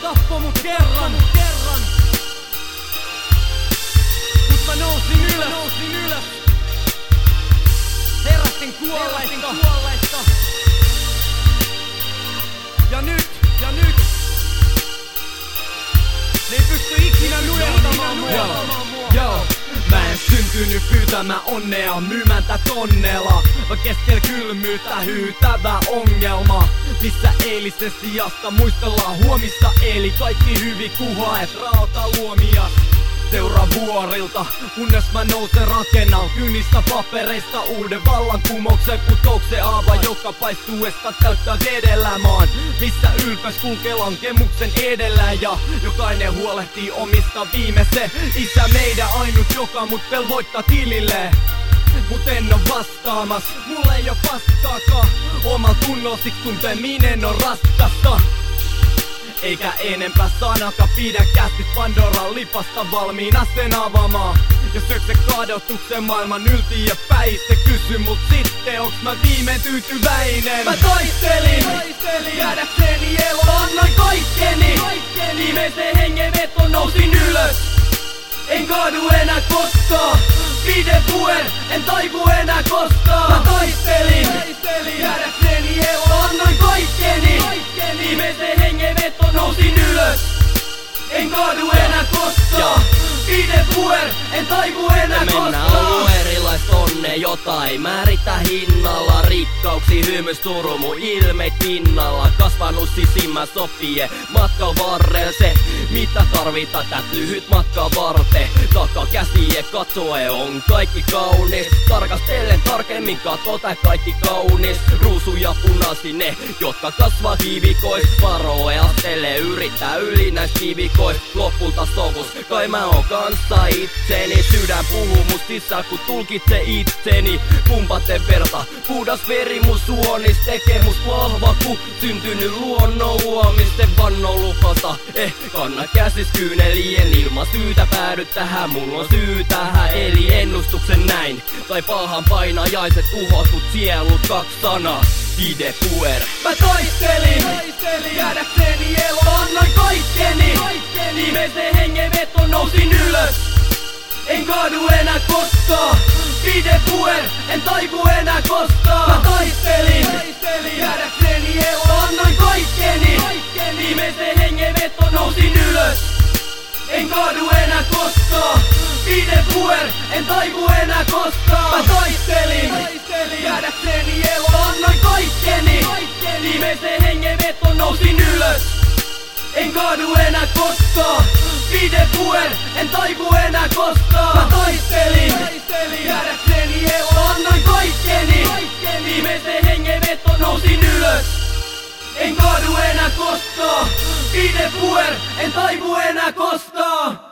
tappoi mut kerran. Mut mä nousin ylös. Heräsin kuolleista. Ja nyt ne ei pysty ikinä nujertamaan mua. Mä en syntynyt pyytämään onnea, myymään tää tonnella. Vaan keskel kylmyyttä hyytävä ongelma, missä eilisen sijasta muistellaan huomista. Eli kaikki hyvin kuhaet rautaluomia. Seuraa vuorilta, kunnes mä nousen rakennan kyynistä papereista uuden vallankumouksen putouksen aava, joka paistuesta täyttää vedellä maan, missä ylpeys kulkee lankemuksen edellä ja jokainen huolehtii omista viimeisen. Isä meidän ainut, joka mut velvoittaa tilille. Mut en oo vastaamas, mulle ei oo paskaakaan. Omal tunnolla siksi tunteminen on raskasta. Eikä enempää sanakaan pidä kästis Pandoran lipasta valmiina sen avaamaan. Jos syöksä kadotuksen maailman yltiöpäin, se kysy mut sitten, onks mä viimein tyytyväinen? Mä taistelin jäädäkseni eloon, annoin kaikkeni. Viimeisen hengenveton nousin ylös. En kaadu enää koskaan. Pide puer, en taivu enää koskaan. Mä taistelin jäädäkseni eloon, annoin kaikkeni. Viimeisen hengenveton nousin ylös. En kaadu enää koskaan. Pide puer, en taivu enää koskaan. Mennään ollut erilaista onnea, jota ei määritä hinnalla. Rikkauksi, hymys, suru, mun ilmeit pinnalla. Kasvanut sisimmä sopie matkan varrel. Se mitä tarvitaan tät lyhyt matka varten. Takakäsiä katsoe on kaikki kaunis. Tarkastellen tarkemmin katso tää kaikki kaunis. Ruusuja punasine, jotka kasvaa kivikois. Varoe astele yrittää yli näis kivikois. Lopulta sovus, kai mä oon kanssa itseni. Sydän puhuu mut sisään kun tulkitse itseni. Pumpaten verta, puhdas veri mun suonis. Tekee must vahva ku syntynyt luonnon luomisten vannon lupasta. Kanna käsis kyynelien ilman syytä päädy tähän. Mulla on syy tähän eli ennustuksen näin. Tai pahan painajaiset tuhotut sielut kaks sanaa. Pide puer. Mä taistelin jäädäkseni eloon, annoin kaikkeni. Viimeisen hengenveton nousin ylös. En kaadu enää koskaan. Pide puer, en taivu enää koskaan. Mä taistelin jäädäkseni eloon, annoin kaikkeni. Viimeisen hengenveton nousin ylös. En kaadu enää koskaan. Pide puer, en taivu enää koskaan. Mä taistelin jäädäkseni eloon, annoin kaikkeni. Viimeisen hengenveton nousin ylös. En kaadu enää koskaan. Pide puer, en taivu enää koskaan. Mä taistelin jäädäkseni eloon, annoin kaikkeni. Viimeisen hengenveton nousin ylös. En kaadu enää koskaan. Pide puer, en taivu enää koskaan.